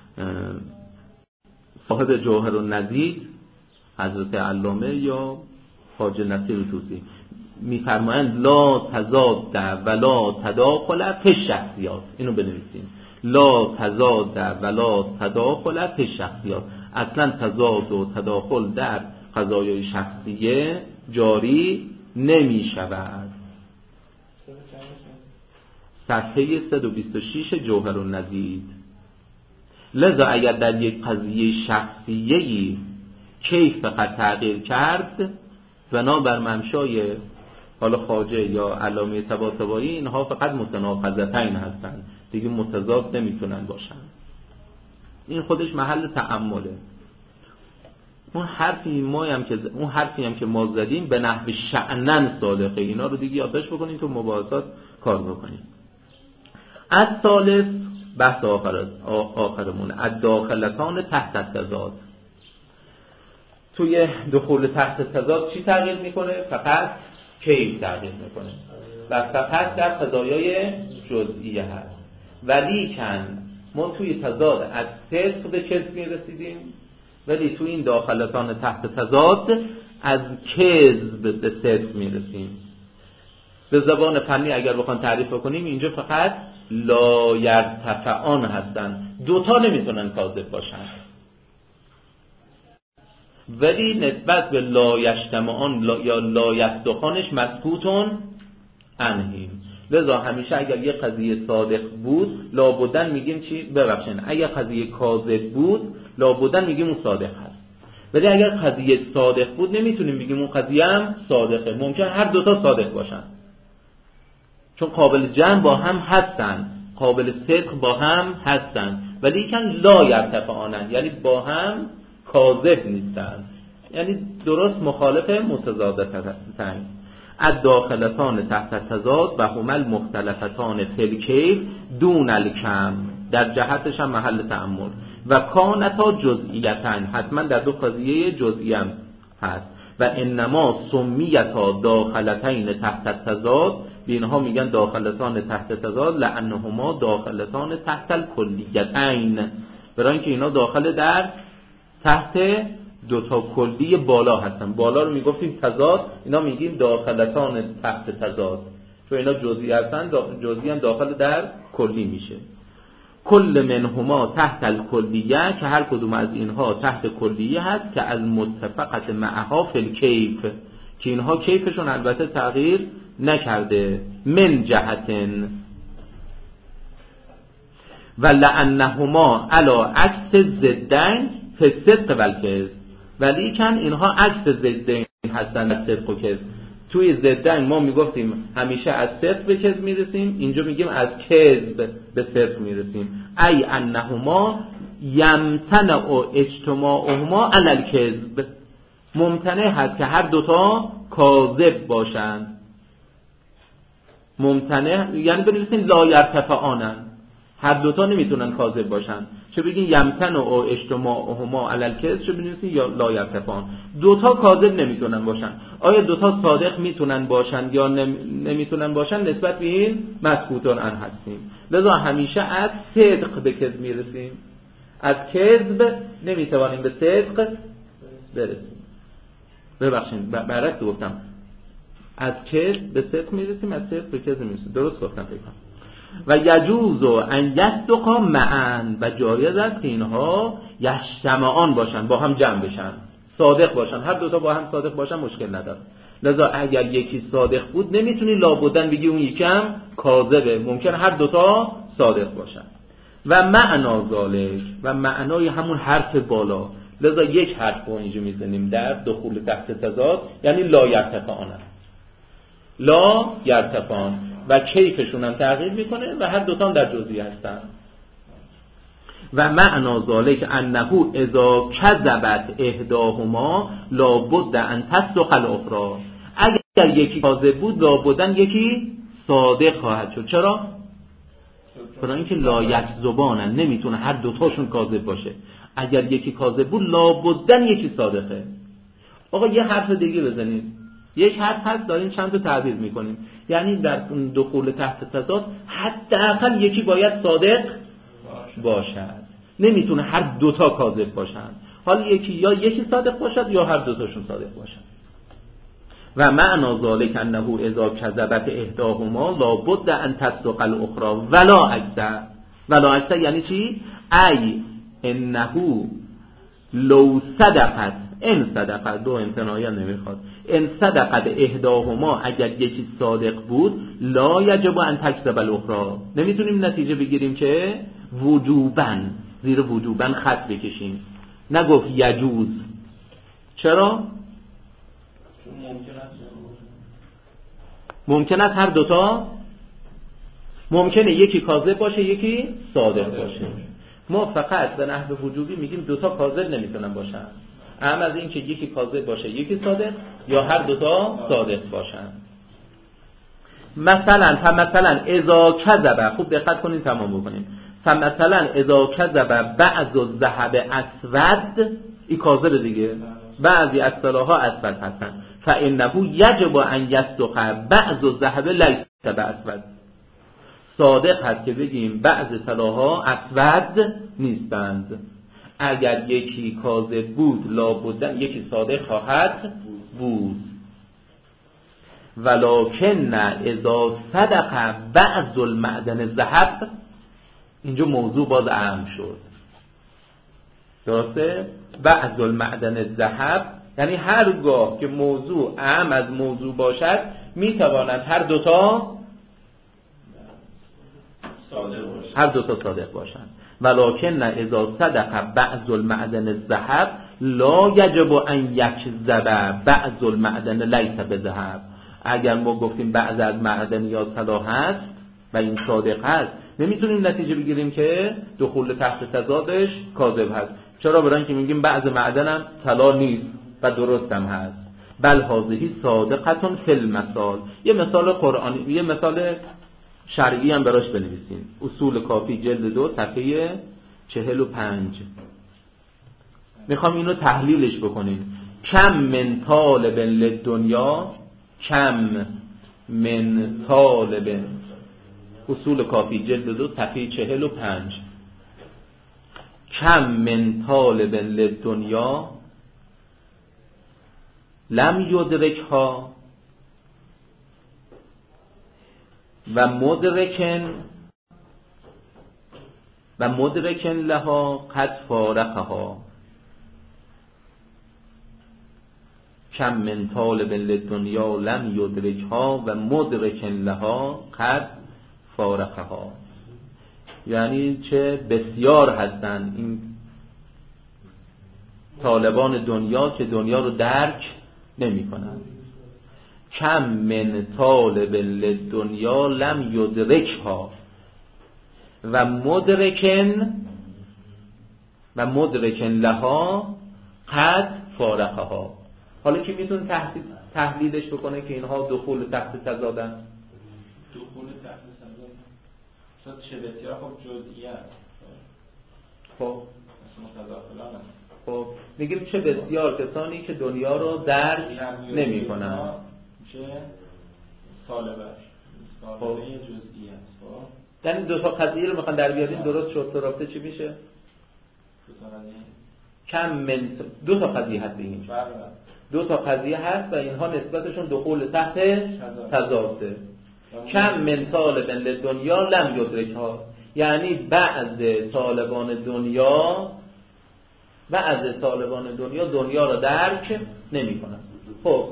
صاحب جوهر النزید حضرت علامه یا خواجه نصیر طوسی میفرمایند لا تضاد ولا تداخل فی الشخصیات. اینو بنویسین، لا تضاد ولا تداخل فی الشخصیات. اصلا تضاد و تداخل در قضایای شخصیه جاری نمی شود. صفحه 126 جوهر النزید. لذا اگر در یک قضیه شخصیه‌ای کیف فقط تغییر کرد، بنابر ممشای حالا خواجه یا علامه طباطبایی، اینها فقط متناقضتین هستند، دیگه متضاد نمیتونن باشن. این خودش محل تأمله. اون حرفی هم که ما زدیم به نحو شأنن صادقه، اینا رو دیگه یادداشت بکنید تو مباحثات کار بکنید. از ثالث بحث آخرمون، الداخلتان تحت التضاد. توی دخول تحت تضاد چی تغییر میکنه؟ فقط کیف تغییر میکنه و فقط در قضایای جزئیه هست. ولی کن ما توی تضاد از صدق به کذب میرسیدیم، ولی توی این داخلتان تحت تضاد از کذب به صدق میرسیم. به زبان فنی اگر بخوام تعریف کنیم، اینجا فقط لا یرتفعان هستن، دوتا نمیتونن کاذب باشن، ولی نسبت به لا یجتمعان یا لا یصدقانش مسکوتون عنهم. لذا همیشه اگر یه قضیه صادق بود لابدن میگیم چی؟ ببخشید، اگر قضیه کاذب بود لابدن میگیم اون صادق هست، ولی اگر قضیه صادق بود نمیتونیم بگیم اون قضیه هم صادقه. ممکن هر دوتا صادق باشن، چون قابل جمع با هم هستن، قابل صدق با هم هستن، ولی کن لا یرتفعانن، یعنی با هم کاذب نیستن، یعنی درست مخالف متضادتن. الداخلتان تحت التضاد و هما المختلفتان فی الکیف دون الکم، در جهتش هم محل تأمل. و کانتا جزئیتن، حتما در دو قضیه جزئی هم هست. و انما سمیتا داخلتین تحت التضاد، به اینها میگن داخلتان تحت تضاد لانهما داخلتان تحت الکلیتین، برای اینکه اینا داخل در تحت دوتا کلی بالا هستن. بالا رو میگفتیم تضاد، اینا میگیم داخلتان تحت تضاد، چون اینا جزئی هستن، جزئی هم داخل در کلی میشه. کل منهما تحت الکلیه، که هر کدوم از اینها تحت کلیه هست، که از متفقت معها فی الکیف، که اینها کیفشون البته تغییر نکرده. من جهتن و لانهما علی عکس ضدین فی الصدق و الکذب، ولی کن اینها عکس ضدین هستن از صدق و کذب. توی ضدین ما میگفتیم همیشه از صدق به کذب میرسیم، اینجا میگیم از کذب به صدق میرسیم. ای انهما یمتنع اجتماعهما علی الکذب، ممتنع هست که هر دوتا کاذب باشند. ممتنع یعنی بنویسین لا یرتفعانن، هر دوتا نمیتونن کاذب باشن. چه بگین یمتنع اجتماعهما علی الکذب، چه بنویسین یا لا یرتفعان. دوتا کاذب نمیتونن باشن. آیا دوتا صادق میتونن باشن یا نمیتونن باشن؟ نسبت به این مسکوتون ان هستیم. لذا همیشه از صدق به کذب میرسیم، از کذب نمیتوانیم به صدق برسیم. ببخشید برعکس گفتم، از کذب به صدق میرسیم، از صدق به کذب میرسیم. درست گفتم فکر کنم. و یجوز ان یصدقا معا، و جایز است که اینها یجتمعان باشن، با هم جمع بشن، صادق باشن. هر دوتا با هم صادق باشن مشکل نداره. لذا اگر یکی صادق بود نمیتونی لابدن بگی اون یکم کاذبه، ممکن هر دوتا صادق باشن. و معنا ذالک، و معنای همون حرف بالا. لذا یک حرف رو اینجا میزنیم در دخول تحت تضاد، یعنی لا یرتفعان، لا یرتفعان، و کیفشون هم تغییر میکنه و هر دوتا هم در جزئی هستن. و معنا ذالک انه اذا کذبت احداهما لابد ان تصدق الاخرى، اگر یکی کاذب بود لابدن یکی صادق خواهد شد. چرا؟ برای اینکه لا یکذبانن، نمیتونه هر دوتاشون کاذب باشه. اگر یکی کاذب بود لابدن یکی صادقه. آقا یه حرف دیگه بزنید، یک حرف هست داریم چند تا تعبیر میکنیم، یعنی در دخول تحت تضاد حداقل یکی باید صادق باشد، نمیتونه هر دوتا کاذب باشن. حالا یکی یا یکی صادق باشد یا هر دوتاشون صادق باشن. و معنا ذالک انه اذا کذبت احداهما لابد ان تصدق الاخرى ولا اکثر. ولا اکثر یعنی چی؟ ای انه لو صدقت، ان صدقت، دو امتناعی نمیخواد، ان صدقت احداهما، اگر یکی صادق بود لا یجب ان تکذب الاخرى، نمیتونیم نتیجه بگیریم که وجوباً، زیر وجوباً خط بکشیم، نگفت یجوز. چرا؟ ممکن است هر دوتا، ممکنه یکی کاذب باشه یکی صادق باشه. ما فقط به نحو وجوبی میگیم دوتا کاذب نمیتونن باشن، اما از این که یکی کاذب باشه یکی صادق، یا هر دوتا صادق باشن. مثلا اذا کذب، خوب دقت کنین تمام بکنین. مثلا اذا کذب بعض الذهب اسود، این کاذب دیگه، بعضی از طلاها اسود هستن، فانه یجب ان یصدق بعض الذهب لیس باسود، صادق هست که بگیم بعض طلاها اسود نیستند. اگر یکی کاذب بود لابد یکی صادق خواهد بود. ولکن اذا صدق بعض المعدن الذهب، اینجا موضوع باز اهم شد، درسته؟ بعض المعدن الذهب یعنی هرگاه که موضوع اهم از موضوع باشد میتوانند هر دوتا صادق باشند. ولکن اذا صدق بعض المعدن الذهب لا یجب ان یکذب بعض المعدن لیس بذهب. اگر ما گفتیم بعض از معدن یا طلا هست و این صادق هست، نمیتونیم نتیجه بگیریم که دخول تحت تضادش کاذب هست. چرا؟ برای اینکه میگیم بعض معدن هم طلا نیست و درست هم هست. بل هذه صادقه فی المثال. یه مثال قرآنی، یه مثال شرعی هم براش بنویسین. اصول کافی جلد 2 صفحه 45. میخوام اینو تحلیلش بکنیم. کم من طالب للدنیا، کم من طالب، اصول کافی جلد 2 صفحه 45. کم من طالب للدنیا لم یدرکها و مدرکن لها قد فارقها. کم من طالب للدنیا لم یدرکها و مدرکن لها قد فارقها. یعنی چه بسیار هستن این طالبان دنیا که دنیا رو درک نمی کنن. کم من طالب للدنیا لم یدرکها و مدرکن لها قد فارقها. حالا کی میتونه تحلیلش بکنه که اینها دخول تحت تضادن؟ دخول تحت تضاد چه بسیار خب جزئیه. خب میگیم چه بسیار کسانی که دنیا رو درک نمی کنن. چه طالبش طالبه جزئیه. یعنی دو تا قضیه رو میخوان در بیارین درست شد تو رابطه چی میشه؟ کم من دو تا قضیه هست این. دو تا قضیه هست و اینها نسبتشون دخول تحت تضاده. کم من طالب للدنیا لم یدرکها، یعنی بعض طالبان دنیا دنیا را درک نمی کنن. خب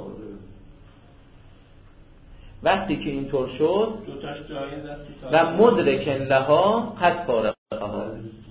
وقتی که اینطور شد و مدرکن لها قد فارقها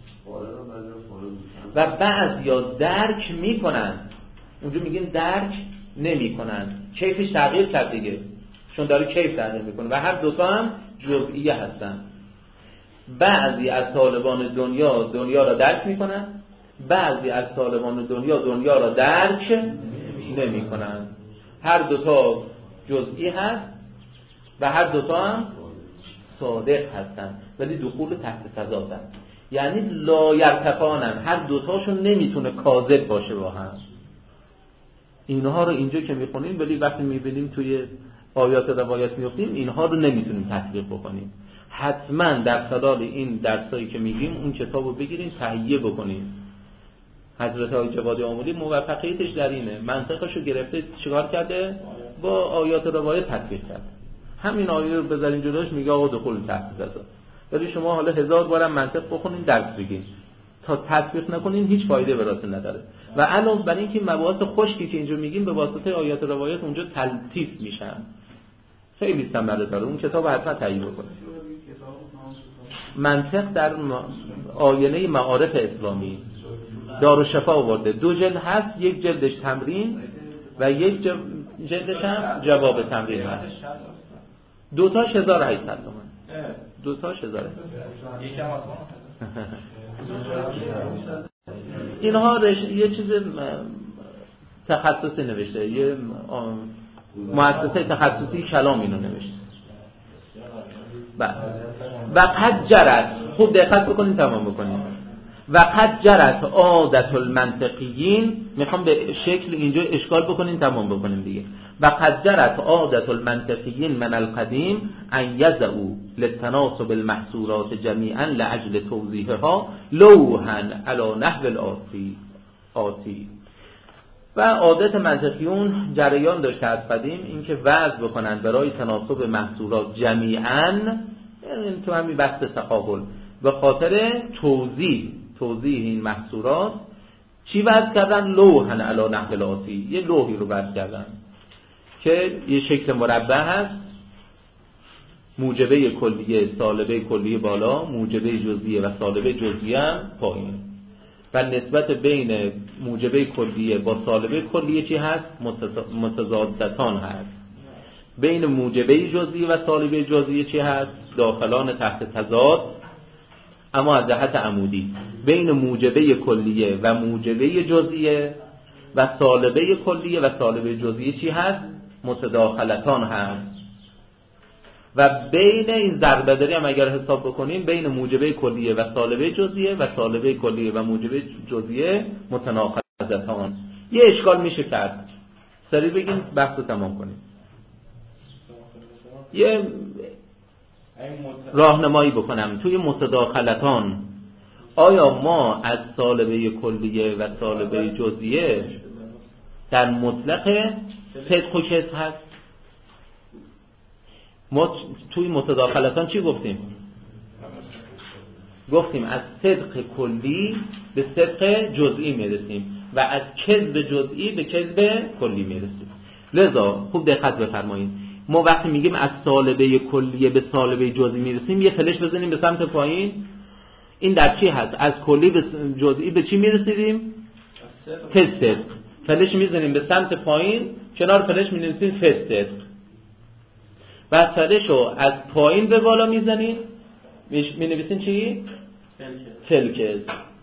و بعضیا درک میکنن، اونجا میگیم درک نمیکنن، کیفش تغییر کرد دیگه، چون داره کیف تغییر میکنه و هر دوتا هم جزئیه هستن. بعضی از طالبان دنیا را درک میکنن، بعضی از طالبان دنیا را درک نمیکنن. هر دوتا جزئی هست و هر دوتا هم صادق هستن ولی دخول تحت تضادن، یعنی لا یرتفانن، هر دوتاشون نمیتونه کاذب باشه با هم. اینها رو اینجا که میخونیم ولی وقتی میبینیم توی آیات روایت میفتیم اینها رو نمیتونیم تطبیق بکنیم. حتما در خلال این درسایی که میگیم اون کتاب رو بگیریم تهیه بکنیم. حضرت آقای جوادی آملی موفقیتش در اینه، منطقش رو گرفته چیکار کرده؟ با آیات روایت تطبیق کرد. همین آیه رو بذارین جلوش میگه آقا دخول تحت تضاد. ولی شما حالا 1000 بارم منطق بخونین درس بگین تا تطبیق نکنین هیچ فایده براتون نداره. و علاوه بر این که مباحث خشکی که اینجا میگیم به واسطه آیات روایت اونجا تلطیف میشن، خیلی ثمره داره. اون کتاب حتما تهیه بکنید. منطق در آینه معارف اسلامی دارالشفا آورده، 2 جلد هست، یک جلدش تمرین و یک جلدش هم جواب تمرین هست. دوتاش 1800 تومان. دوتاش 1800. اینها یه چیز تخصصی نوشته، یه مؤسسه تخصصی کلام اینو نوشته. و قد جرت، خوب دقت بکنید تمام بکنید. و قد جرت عادت المنطقیین، میخوام به شکل اینجا اشکال بکنین تمام بکنیم دیگه. و قد جرت عادت المنطقیین من القدیم ان یضعوا للتناسب المحصورات جمیعا لاجل توضیحها لوحا علی نحو الآتی. و عادت منطقیون جریان داشته از قدیم اینکه وضع بکنن برای تناسب محصورات جمیعا، یعنی تو همین بحث تقابل به خاطر توضیح این محصورات چی وضع کردن؟ لوحا علی نحو الآتی، یه لوحی رو وضع کردن که یه شکل مربع هست، موجبه کلیه سالبه کلیه بالا، موجبه جزئیه و سالبه جزئیه هم پایین، و نسبت بین موجبه کلیه با سالبه کلیه چی هست؟ متضادتان هست. بین موجبه جزئیه و سالبه جزئیه چی هست؟ داخلان تحت تضاد، اما از جهت عمودی. بین موجبه کلیه و موجبه جزئیه و سالبه کلیه و سالبه جزئیه چی هست؟ متداخلتان هست. و بین این ضربه‌داری هم اگر حساب بکنیم بین موجبه کلیه و سالبه جزئیه و سالبه کلیه و موجبه جزئیه متناقضتان. یه اشکال میشه کرد، سریع بگیم بحث رو تمام کنیم. یه راهنمایی بکنم توی متداخلتان. آیا ما از سالبه کلیه و سالبه جزئیه در مطلق صدق و کذب هست؟ ما توی متداخلتان چی گفتیم؟ گفتیم از صدق کلی به صدق جزئی میرسیم و از کذب جزئی به کذب کلی میرسیم. لذا خوب دقت بفرمایید، ما وقتی میگیم از سالبه کلیه به سالبه جزئی میرسیم یه فلش بزنیم به سمت پایین. این در چی هست؟ از کلی به جزئی به چی میرسیدیم؟ فصدق. فلش میزنیم به سمت پایین، کنار فلش می‌نویسیم فصدق. بعد فلش رو از پایین به بالا میزنیم، می‌نویسیم چی؟ فلکز.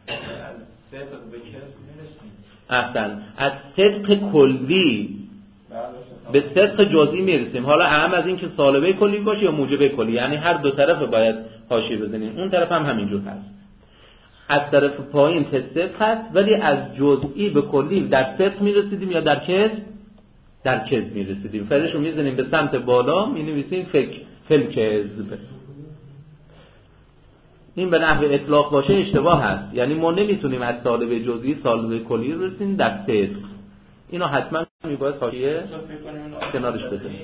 احسن. از صدق کلی به صدق جزئی میرسیم. حالا اهم از این که سالبه کلی باشه یا موجبه کلی، یعنی هر دو طرف باید حاشیه بزنیم. اون طرف هم همینجور هست. از طرف پایین صدق هست، ولی از جزئی به کلی در صدق میرسیدیم یا در کذب؟ در کذب میرسیدیم. فعلش رو میزنیم به سمت بالا، مینویسیم فلکذب. این به نحو اطلاق باشه اشتباه هست، یعنی ما نمیتونیم از سالبه جزئی سالبه کلی رو رسیم در صدق. اینو حتما میباید حاشیه کنارش بزنیم.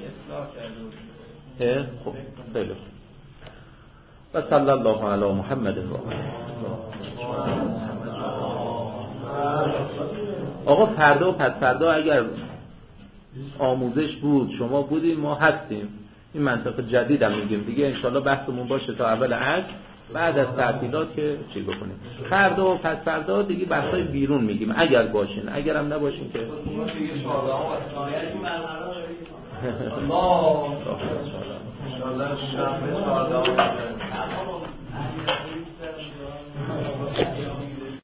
خب خیلی و صلی الله علی محمد و آقا فردا و پس فردا اگر آموزش بود، شما بودیم، ما هستیم. این منطقه جدید هم میگیم دیگه، انشالله بحثمون باشه تا اول عصر، بعد از تعطیلات که چی بکنیم. فردا و پس فردا دیگه بحثای بیرون میگیم، اگر باشین، اگر هم نباشین که الله